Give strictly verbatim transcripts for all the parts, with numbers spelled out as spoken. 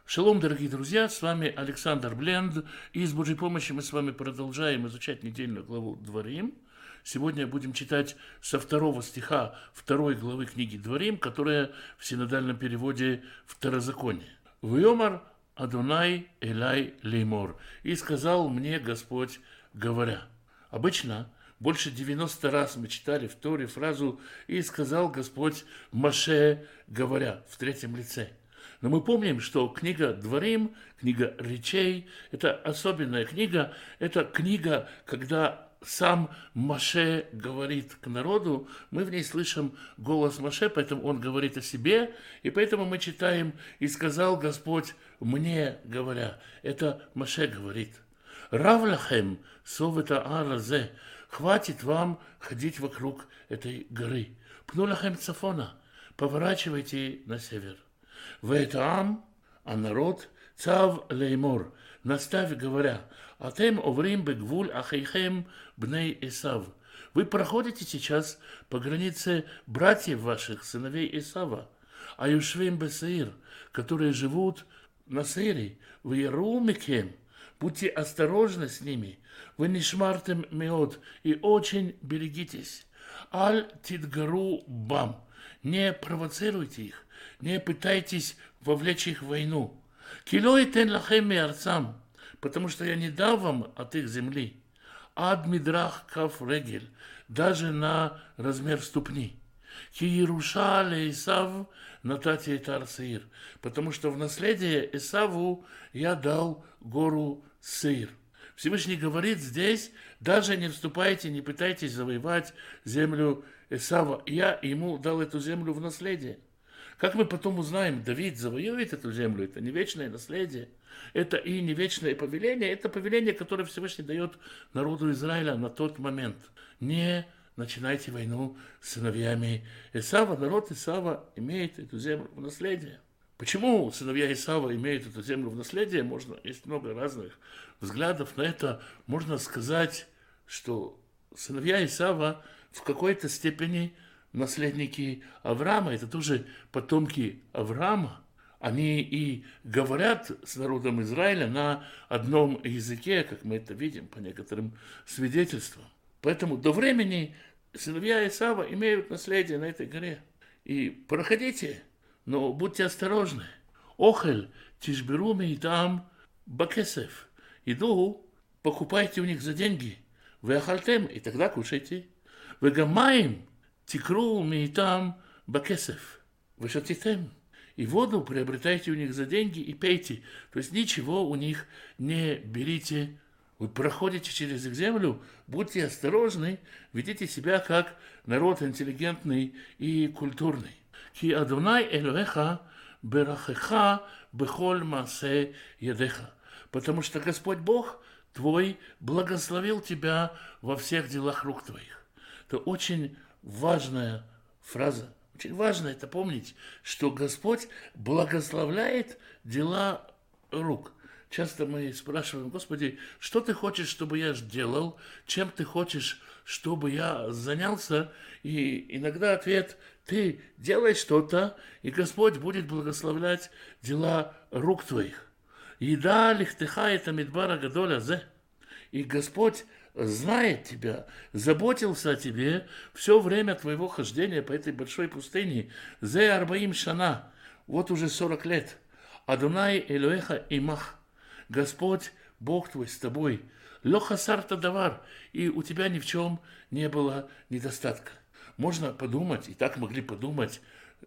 Шалом, дорогие друзья, с вами Александр Бленд, и с Божьей помощью мы с вами продолжаем изучать недельную главу Дворим. Сегодня будем читать со второго стиха второй главы книги Дворим, которая в синодальном переводе Второзаконие. «Вьомар Адонай Элай Леймор, и сказал мне Господь, говоря». Обычно больше девяноста раз мы читали в Торе фразу «и сказал Господь Моше, говоря» в третьем лице. Но мы помним, что книга Дворим, книга речей, это особенная книга, это книга, когда сам Моше говорит к народу, мы в ней слышим голос Моше, поэтому он говорит о себе, и поэтому мы читаем «И сказал Господь мне, говоря». Это Моше говорит. «Рав лахем совета аразе», хватит вам ходить вокруг этой горы. «Пну лахем цафона», поворачивайте на север. «Вэтаам», а народ, «цав леймор», наставь, говоря, «Атем оврим бегвуль ахейхем бней Исав». Вы проходите сейчас по границе братьев ваших, сыновей Исава, а юшвим бесеир, которые живут на Сеире, в Ярумикем, будьте осторожны с ними, вы нишмартем меот, и очень берегитесь. Аль тидгару бам, не провоцируйте их, не пытайтесь вовлечь их в войну. Килой тен лахем миарцам, потому что я не дал вам от их земли. Ад мидрах каф регель, даже на размер ступни. Ки Еруша ле Исав натати этар Сеир, потому что в наследие Исаву я дал гору Сеир. Всевышний говорит здесь, даже не вступайте, не пытайтесь завоевать землю Исава. Я ему дал эту землю в наследие. Как мы потом узнаем, Давид завоюет эту землю, это не вечное наследие, это и не вечное повеление, это повеление, которое Всевышний дает народу Израиля на тот момент. Не начинайте войну с сыновьями Исава, народ Исава имеет эту землю в наследие. Почему сыновья Исава имеют эту землю в наследие? Можно, есть много разных взглядов на это. Можно сказать, что сыновья Исава в какой-то степени наследники Авраама, это тоже потомки Авраама. Они и говорят с народом Израиля на одном языке, как мы это видим по некоторым свидетельствам. Поэтому до времени сыновья Исава имеют наследие на этой горе. И проходите, но будьте осторожны. Охель тишберу меитам бакесев. Иду, покупайте у них за деньги. Вы ахальтем, и тогда кушайте. Вы гамаем тикру меитам бакесев. Вы шатитем. И воду приобретайте у них за деньги и пейте. То есть ничего у них не берите. Вы проходите через их землю, будьте осторожны, ведите себя как народ интеллигентный и культурный. Ки Адонай Элоэха берахеха бехоль маасе ядеха. Потому что Господь Бог твой благословил тебя во всех делах рук твоих. Это очень важная фраза. Очень важно это помнить, что Господь благословляет дела рук. Часто мы спрашиваем: Господи, что ты хочешь, чтобы я сделал? Чем ты хочешь, чтобы я занялся? И иногда ответ: ты делай что-то, и Господь будет благословлять дела рук твоих. Еда лихтеха это мидбара гадоля зе. И Господь знает тебя, заботился о тебе все время твоего хождения по этой большой пустыне. Зе арбаим шана, вот уже сорок лет. Адонай Элоэха имах. Господь, Бог твой с тобой. Лоха сарта давар, и у тебя ни в чем не было недостатка. Можно подумать, и так могли подумать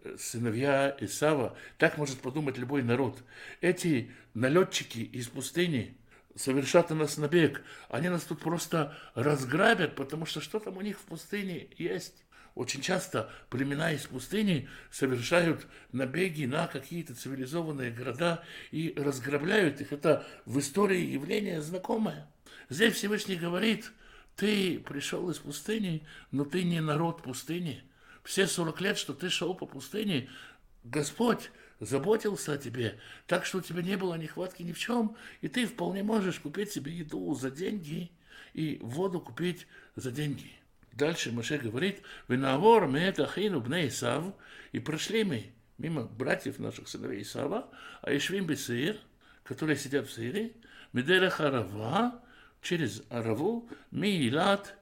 сыновья Исава, так может подумать любой народ. Эти налетчики из пустыни совершат на нас набег. Они нас тут просто разграбят, потому что что там у них в пустыне есть. Очень часто племена из пустыни совершают набеги на какие-то цивилизованные города и разграбляют их. Это в истории явление знакомое. Здесь Всевышний говорит: ты пришел из пустыни, но ты не народ пустыни. Все сорок лет, что ты шел по пустыне, Господь заботился о тебе, так что у тебя не было нехватки ни в чем, и ты вполне можешь купить себе еду за деньги и воду купить за деньги. Дальше Моше говорит: «Венавор меэт ахину бней Исав», и прошли мы мимо братьев наших сыновей Исава, а Ишвим Бесеир, которые сидят в Сеире, Медерех Арава, через Араву, Ми Илат,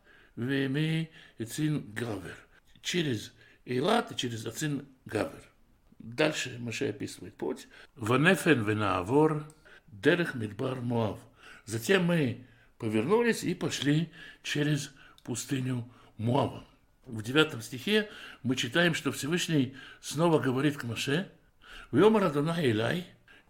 Веми Эцин Гавер. Через Илат и через Ацин Гавер. Дальше Моше описывает путь. Ванефен венаавор, дерех мидбар Моав. Затем мы повернулись и пошли через пустыню Моава. В девятом стихе мы читаем, что Всевышний снова говорит к Моше: «Вьомар Адонай Элай»,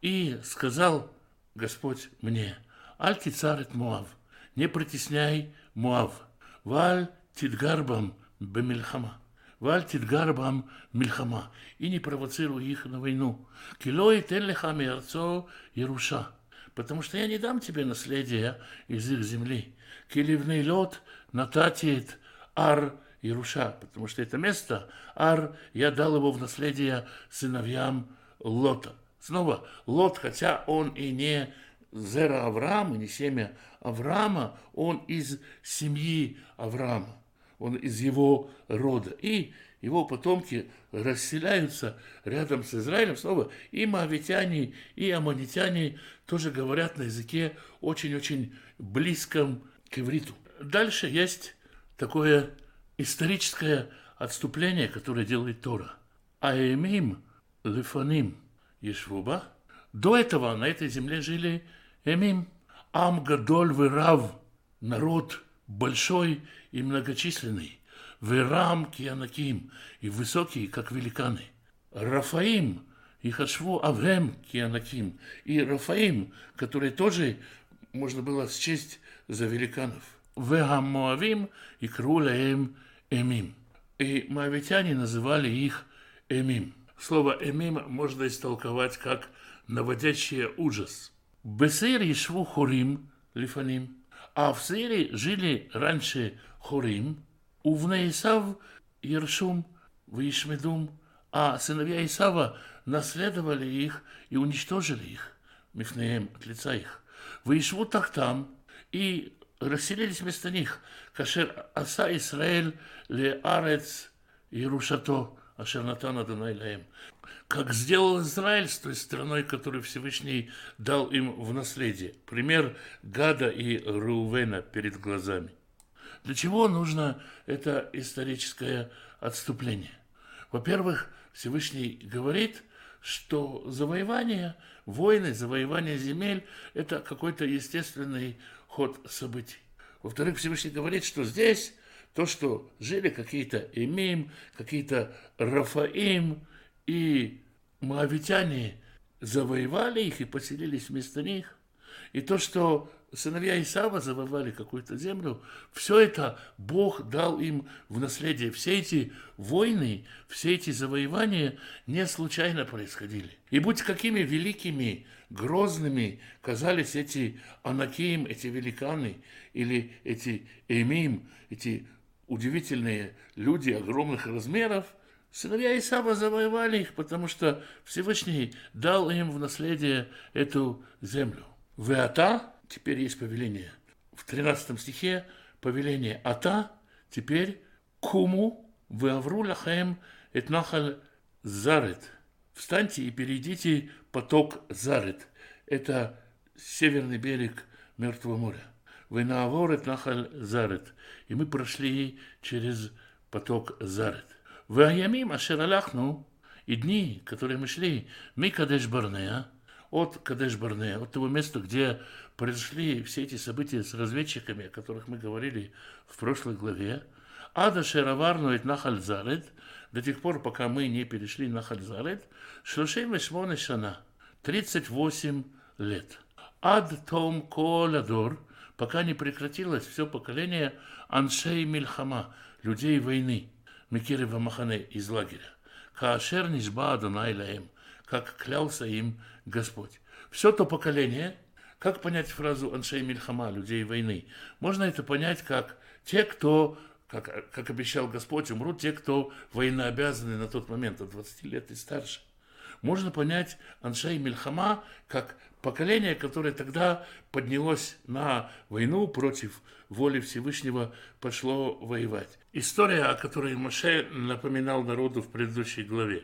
и сказал Господь мне: «Аль тицарет Моав, не притесняй Моав, валь тидгарбам бемильхама, валь тидгарбам мильхама, и не провоцируй их на войну. Килой теллеха миарцо Еруша, потому что я не дам тебе наследия из их земли. Киливный лед нататит ар Еруша, потому что это место, Ар, я дал его в наследие сыновьям Лота». Снова Лот, хотя он и не зера Авраама, не семя Авраама, он из семьи Авраама, он из его рода. И его потомки расселяются рядом с Израилем. Снова и моавитяне, и аммонитяне тоже говорят на языке очень-очень близком к ивриту. Дальше есть такое историческое отступление, которое делает Тора. Аэмим лефаним ешвуба. До этого на этой земле жили эмим. Ам гадоль вырав, народ большой и многочисленный. Вырам кианаким, и высокий, как великаны. Рафаим и хашву авем кианаким. И Рафаим, который тоже можно было счесть за великанов. Вегам Моавим и крулаем Эмим. И моавитяне называли их Эмим. Слово Эмим можно истолковать как наводящее ужас. Бесейр ешву хорим лифаним. А в Сеире жили раньше хорим, увне Исав Ершум вишмедум, а сыновья Исава наследовали их и уничтожили их, мифнеем, от лица их. Вишву тахтам, и расселились вместо них. Кашер аса Исраэль ле арец Ерушато, ашер натан Адонай лаэм. Как сделал Израиль с той страной, которую Всевышний дал им в наследие. Пример Гада и Реувена перед глазами. Для чего нужно это историческое отступление? Во-первых, Всевышний говорит, что завоевание, войны, завоевание земель – это какой-то естественный ход событий. Во-вторых, Всевышний говорит, что здесь то, что жили какие-то Эмим, какие-то Рафаим и моавитяне, завоевали их и поселились вместо них. И то, что сыновья Исава завоевали какую-то землю, все это Бог дал им в наследие. Все эти войны, все эти завоевания не случайно происходили. И будь какими великими, грозными казались эти Анаким, эти великаны, или эти Эмим, эти удивительные люди огромных размеров, сыновья Исава завоевали их, потому что Всевышний дал им в наследие эту землю. Веата, теперь есть повеление. В тринадцатом стихе повеление Ата, теперь Куму, Веавру лахаем эт нахаль Зарет. Встаньте и перейдите поток Зарет. Это северный берег Мертвого моря. Венаавор эт нахаль Зарет. И мы прошли через поток Зарет. Веаямим ашер алахну, и дни, которые мы шли, ми Кадеш Барнеа, от Кадеш-Барнеа, от того места, где произошли все эти события с разведчиками, о которых мы говорили в прошлой главе, Ада Шераварну и Нахаль Зарет, до тех пор, пока мы не перешли Нахаль Зарет, Шлошим Вешмоне Шана, тридцать восемь лет. Ад Том Коладор, пока не прекратилось все поколение Аншей Мильхама, людей войны, Микирева Махане из лагеря. Каашер Нишба Адонай лаэм, как клялся им Господь. Все то поколение, как понять фразу «Аншей Мильхама», людей войны? Можно это понять как те, кто, как, как обещал Господь, умрут те, кто военнообязаны на тот момент от двадцати лет и старше. Можно понять «Аншей Мильхама» как поколение, которое тогда поднялось на войну против воли Всевышнего, пошло воевать. История, о которой Моше напоминал народу в предыдущей главе.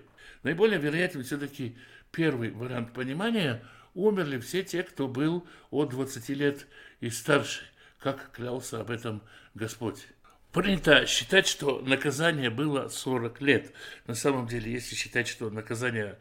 Наиболее вероятен все-таки первый вариант понимания. Умерли все те, кто был от двадцати лет и старше, как клялся об этом Господь. Принято считать, что наказание было сорок лет. На самом деле, если считать, что наказание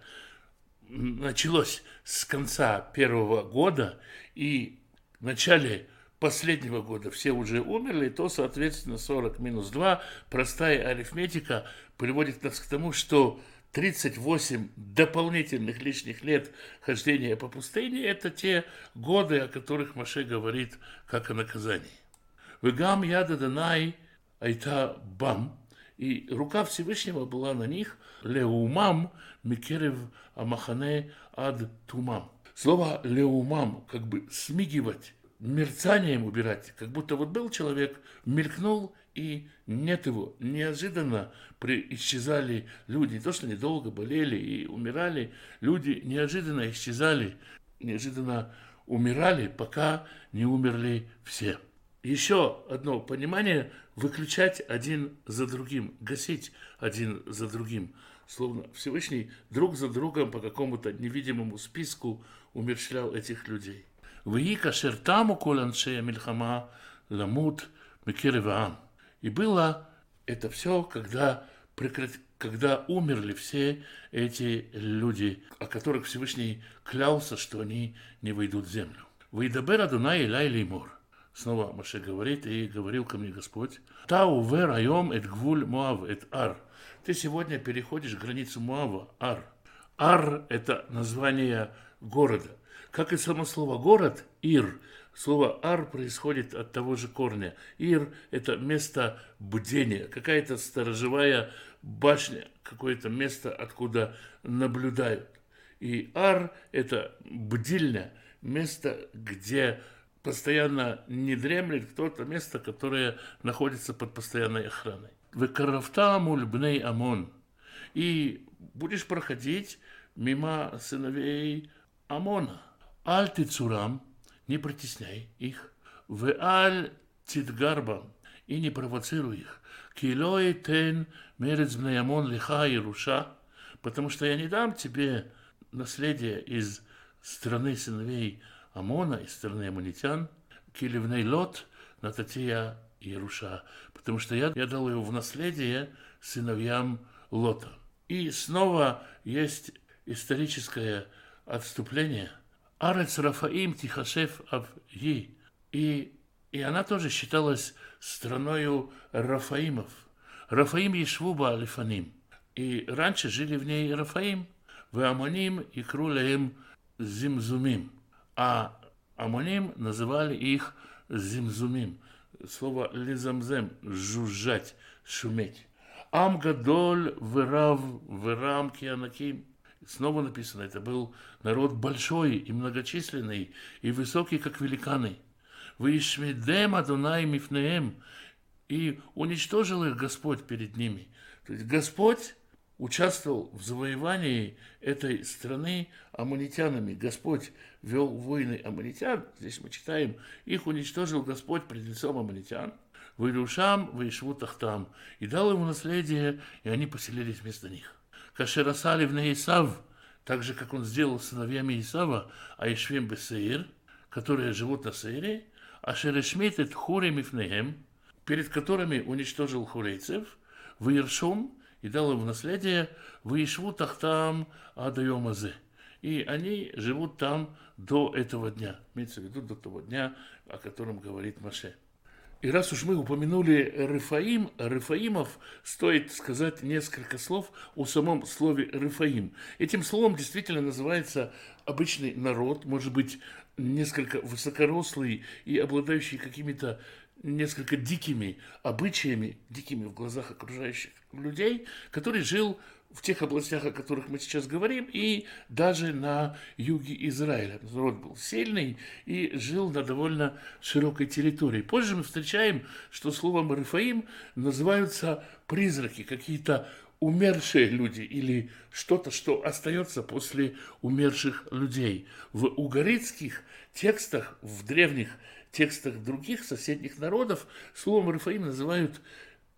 началось с конца первого года и в начале последнего года все уже умерли, то, соответственно, сорок минус два, простая арифметика, приводит нас к тому, что тридцать восемь дополнительных лишних лет хождения по пустыне – это те годы, о которых Моше говорит как о наказании. «Вегам яд Адонай айта бам», и рука Всевышнего была на них «леумам микерев амахане ад тумам». Слово «леумам» как бы смигивать, мерцанием убирать, как будто вот был человек, мелькнул, и нет его. Неожиданно при... исчезали люди. Не то, что они долго болели и умирали, люди неожиданно исчезали, неожиданно умирали, пока не умерли все. Еще одно понимание – выключать один за другим, гасить один за другим. Словно Всевышний друг за другом по какому-то невидимому списку умерщвлял этих людей. «Вии кашер таму кол аншея мильхама ламут микерев аам». И было это все, когда, прекрат... когда умерли все эти люди, о которых Всевышний клялся, что они не войдут в землю. «Вейдабер Адонай элай леймор». Снова Моше говорит, и говорил ко мне Господь: «Та увер айом эт гвуль Моав эт ар». Ты сегодня переходишь границу Моава, Ар. Ар – это название города. Как и само слово «город» – Ир. Слово «ар» происходит от того же корня. Ир – это место бдения, какая-то сторожевая башня, какое-то место, откуда наблюдают. И ар – это бдильня, место, где постоянно не дремлет кто-то, место, которое находится под постоянной охраной. «Векаравта муль бней Амон». И будешь проходить мимо сыновей Амона. «Аль тицурам», не притесняй их, «Ве аль тидгарбам», и не провоцируй их, «Килой тен мерец бней Амон лиха Ируша», потому что я не дам тебе наследие из страны сыновей Амона, из страны аммонитян, «Киливней лот нататия Ируша», потому что я, я дал его в наследие сыновьям Лота. И снова есть историческое отступление. Арец Рафаим Тихашев Авьи. И, и она тоже считалась страною Рафаимов. Рафаим Ешвуба Алифаним. И раньше жили в ней Рафаим, в Амоним и Крулеем Зимзумим. А Амоним называли их Зимзумим. Слово лизамзем – жужжать, шуметь. Ам гадоль верав верам кианаким. Снова написано, это был народ большой и многочисленный, и высокий, как великаны. Вишмидем Адонай мифнеем, и уничтожил их Господь перед ними. То есть Господь участвовал в завоевании этой страны аммонитянами. Господь вел войны аммонитян, здесь мы читаем, их уничтожил Господь пред лицом аммонитян. «Вейрушам, вейшву тахтам», и дал ему наследие, и они поселились вместо них. «Кашерасали в Исав», так же, как он сделал с сыновьями Исава, Аишвим бесеир, которые живут на Сеире, а Шерешмитет хурим ифнеем, перед которыми уничтожил хурейцев, «Вейршум», и дал ему наследие, «Вейшву тахтам адайомазе». И они живут там до этого дня, имеется в виду до того дня, о котором говорит Моше. И раз уж мы упомянули Рефаим, Рефаимов, стоит сказать несколько слов о самом слове Рефаим. Этим словом действительно называется обычный народ, может быть, несколько высокорослый и обладающий какими-то несколько дикими обычаями, дикими в глазах окружающих людей, который жил в тех областях, о которых мы сейчас говорим, и даже на юге Израиля. Народ был сильный и жил на довольно широкой территории. Позже мы встречаем, что словом Рефаим называются призраки, какие-то умершие люди или что-то, что остается после умерших людей. В угаритских текстах, в древних текстах других соседних народов словом Рефаим называют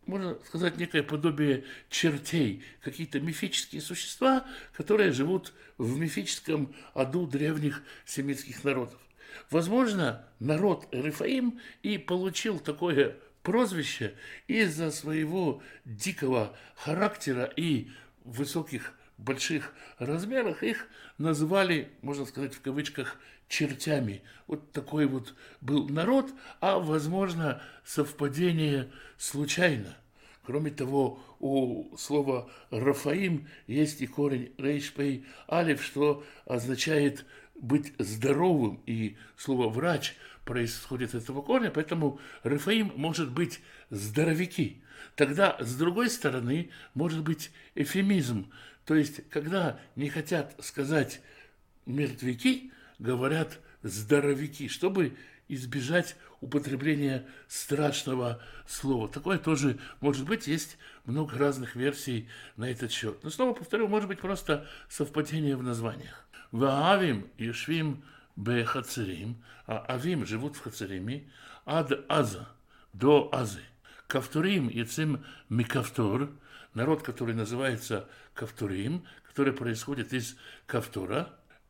можно сказать, некое подобие чертей, какие-то мифические существа, которые живут в мифическом аду древних семитских народов. Возможно, народ Рефаим и получил такое прозвище из-за своего дикого характера и высоких больших размерах. Их называли, можно сказать, в кавычках, чертями. Вот такой вот был народ, а, возможно, совпадение случайно. Кроме того, у слова «рафаим» есть и корень «рейшпей алиф», что означает быть здоровым, и слово «врач» происходит от этого корня, поэтому «рафаим» может быть «здоровяки». Тогда, с другой стороны, может быть эвфемизм, то есть, когда не хотят сказать «мертвяки», говорят «здоровяки», чтобы избежать употребления страшного слова. Такое тоже может быть, есть много разных версий на этот счет. Но снова повторю, может быть просто совпадение в названиях. Ваавим юшвим бехацерим, а авим живут в хацериме, ад аза, до азы. Кавторим яцим микавтор, народ, который называется Кавторим, который происходит из Кавтора,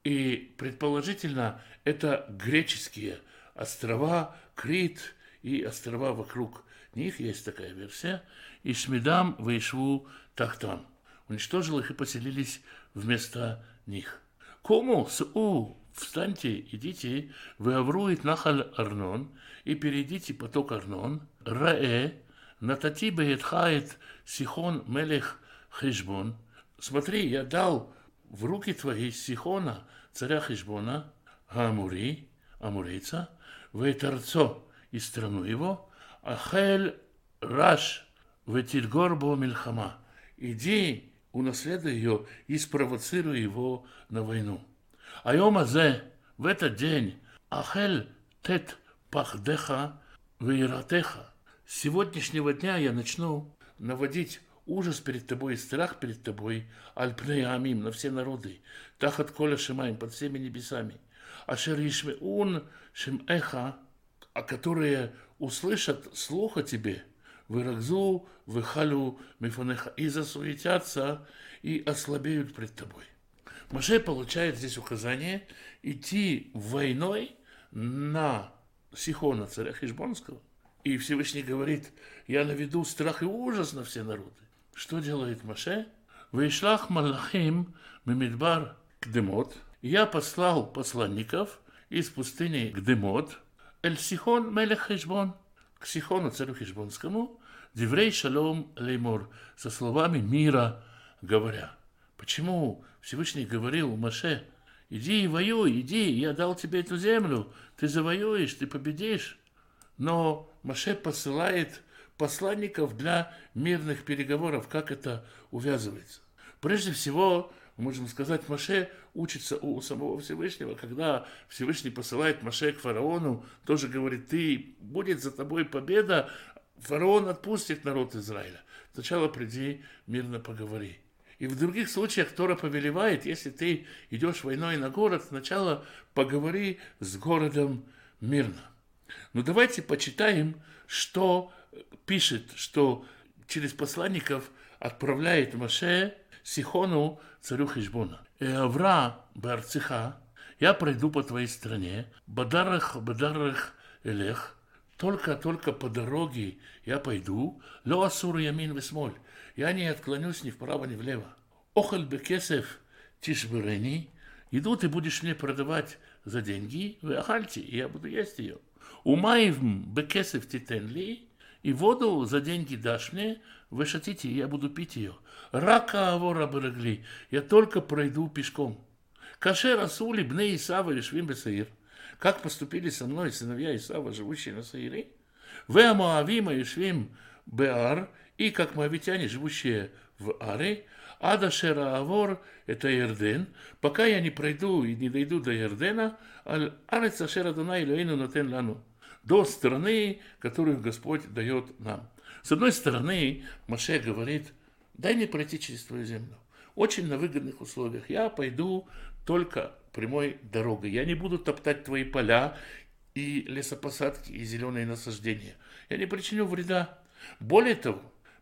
и предположительно это греческие острова, Крит и острова вокруг них, есть такая версия, и Шмидам вейшву тахтам, уничтожил их и поселились вместо них. Кому с у встаньте, идите, вы аврует нахаль Арнон, и перейдите поток Арнон, раэ, натати беетхает Сихон мелех Хешбон. Смотри, я дал в руки твои Сихона, царя Хешбона, Амури, амурейца, вейтарцо, и страну его, ахель раш, ветильгорбо мильхама. Иди, унаследуй ее и спровоцируй его на войну. Айом азе, в этот день, ахель тет пахдеха вейратеха. С сегодняшнего дня я начну наводить ужас перед тобой и страх перед тобой, альпней амим, на все народы, тахат коля шимаем, под всеми небесами, ашер ишмеун шимэха, а которые услышат слух о тебе, вырагзу, выхалю, мифанеха, и засуетятся, и ослабеют пред тобой. Моше получает здесь указание идти войной на Сихона, царя Хешбонского, и Всевышний говорит: я наведу страх и ужас на все народы. Что делает Моше? Вейшлах малахим мимидбар кдемот. Я послал посланников из пустыни Кдемот эль Сихон мелех Хешбон, к Сихону, царю Хешбонскому, диврей шалом леймор, со словами мира говоря. Почему Всевышний говорил Моше: иди и воюй, иди, я дал тебе эту землю, ты завоюешь, ты победишь. Но Моше посылает посланников для мирных переговоров. Как это увязывается? Прежде всего, можем сказать, Моше учится у самого Всевышнего. Когда Всевышний посылает Моше к фараону, тоже говорит: ты, будет за тобой победа, фараон отпустит народ Израиля. Сначала приди, мирно поговори. И в других случаях Тора повелевает: если ты идешь войной на город, сначала поговори с городом мирно. Но давайте почитаем, что пишет, что через посланников отправляет Моше Сихону, царю Хешбона. «Эавра барциха, я пройду по твоей стране, бадарах, бадарах элех, только-только по дороге я пойду, ло асур ямин весмоль, я не отклонюсь ни вправо, ни влево. Охаль бекесев тишберени, еду ты будешь мне продавать за деньги, вы ахальте, и я буду есть ее. Умаевм бекесев титенли, и воду за деньги дашь мне, вы шатите, и я буду пить ее. Рака авора барагли, я только пройду пешком. Кашер асули бне Исава решвим бесаир, как поступили со мной сыновья Исава, живущие на Саире, ве моавима решвим беар, и как моавитяне, живущие в Аре, ада шера авор, это Ярден, пока я не пройду и не дойду до Ярдена, аль арец ашер Адонай Элоэйну нотен лану, до страны, которую Господь дает нам. С одной стороны, Моше говорит: дай мне пройти через твою землю. Очень на выгодных условиях. Я пойду только прямой дорогой. Я не буду топтать твои поля и лесопосадки, и зеленые насаждения. Я не причиню вреда. Более того,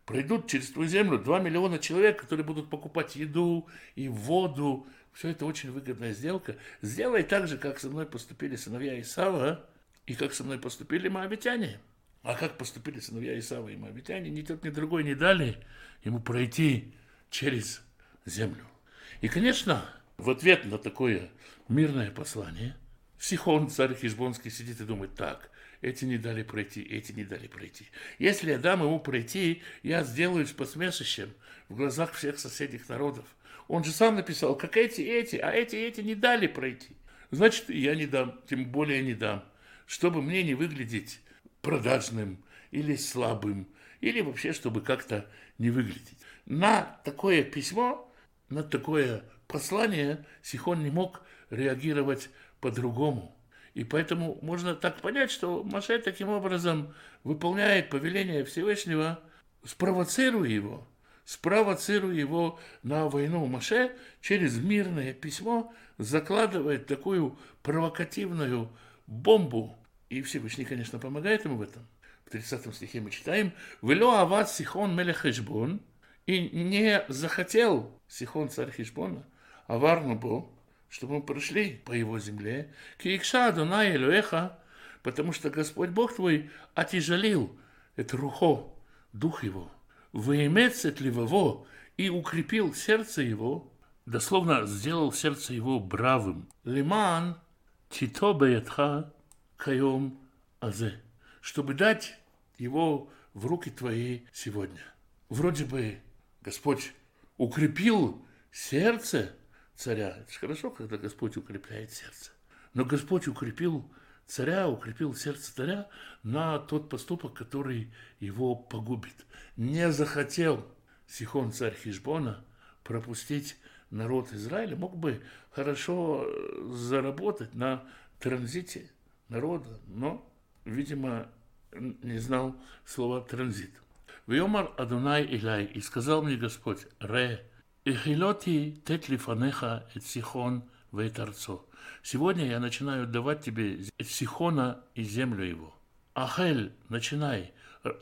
пройдут через твою землю два миллиона человек, которые будут покупать еду и воду. Все это очень выгодная сделка. Сделай так же, как со мной поступили сыновья Исава, и как со мной поступили моавитяне. А как поступили сыновья Исава и моавитяне, ни тот, ни другой не дали ему пройти через землю. И, конечно, в ответ на такое мирное послание Сихон, царь Хешбонский, сидит и думает: так, эти не дали пройти, эти не дали пройти. Если я дам ему пройти, я сделаюсь посмешищем в глазах всех соседних народов. Он же сам написал, как эти, эти, а эти, эти не дали пройти. Значит, я не дам, тем более не дам, чтобы мне не выглядеть продажным или слабым, или вообще, чтобы как-то не выглядеть. На такое письмо, на такое послание Сихон не мог реагировать по-другому. И поэтому можно так понять, что Моше таким образом выполняет повеление Всевышнего, спровоцируя его, спровоцируя его на войну. Моше через мирное письмо закладывает такую провокативную бомбу. И Всевышний, конечно, помогает ему в этом. В тридцатом стихе мы читаем: «Вело ават Сихон мелех Хешбон», и не захотел Сихон, царь Хешбона, аварну бо, чтобы мы прошли по его земле, киикша Адонай Элоэха, потому что Господь Бог твой отяжелил это рухо, дух его, воимецет ливово, и укрепил сердце его, дословно сделал сердце его бравым, лиман тито беятха кайом азе, чтобы дать его в руки твои сегодня. Вроде бы Господь укрепил сердце царя. Это же хорошо, когда Господь укрепляет сердце. Но Господь укрепил царя, укрепил сердце царя на тот поступок, который его погубит. Не захотел Сихон, царь Хешбона, пропустить народ Израиля. Мог бы хорошо заработать на транзите народа, но, видимо, не знал слова транзит. «Вьомар Адонай Илай», и сказал мне Господь: «Ре, ихилоти тет лифанеха эт Сихон вет арцо». Сегодня я начинаю давать тебе Сихона и землю его. Ахель, начинай.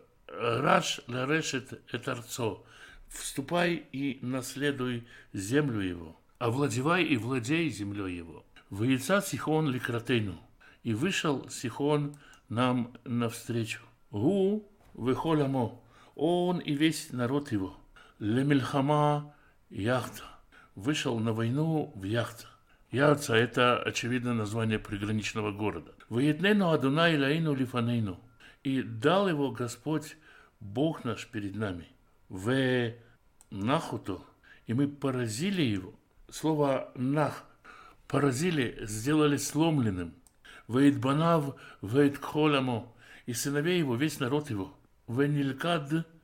Раш ларешет эт арцо. Вступай и наследуй землю его. Овладевай и владей землей его. Выйца Сихон ликратейну. И вышел Сихон нам навстречу. Гу выхолямо. Он и весь народ его. Лемельхама Яхта. Вышел на войну в Яхта. Яхта — это, очевидно, название приграничного города. Воеднену Адонай Лаину Лифанейну. И дал его Господь, Бог наш, перед нами. В нахуто. И мы поразили его. Слово нах. Поразили, сделали сломленным. Ваидбанав, ваидкхоламо. И сыновей его, весь народ его. Венилькад